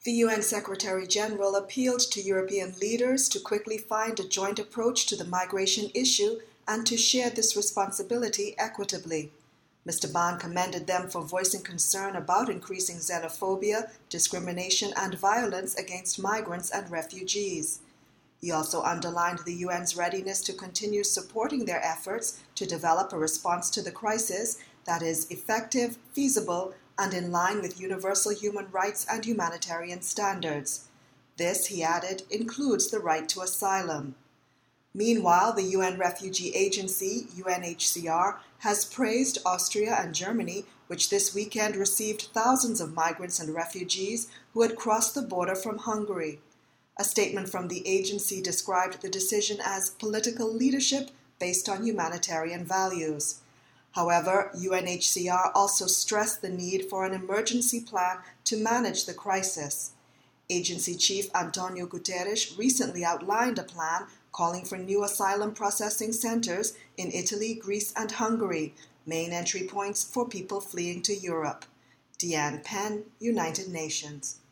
The UN Secretary-General appealed to European leaders to quickly find a joint approach to the migration issue and to share this responsibility equitably. Mr. Ban commended them for voicing concern about increasing xenophobia, discrimination, and violence against migrants and refugees. He also underlined the UN's readiness to continue supporting their efforts to develop a response to the crisis that is effective, feasible, and in line with universal human rights and humanitarian standards. This, he added, includes the right to asylum. Meanwhile, the UN Refugee Agency, UNHCR, has praised Austria and Germany, which this weekend received thousands of migrants and refugees who had crossed the border from Hungary. A statement from the agency described the decision as political leadership based on humanitarian values. However, UNHCR also stressed the need for an emergency plan to manage the crisis. Agency Chief Antonio Guterres recently outlined a plan calling for new asylum processing centers in Italy, Greece, and Hungary, main entry points for people fleeing to Europe. Deanne Penn, United Nations.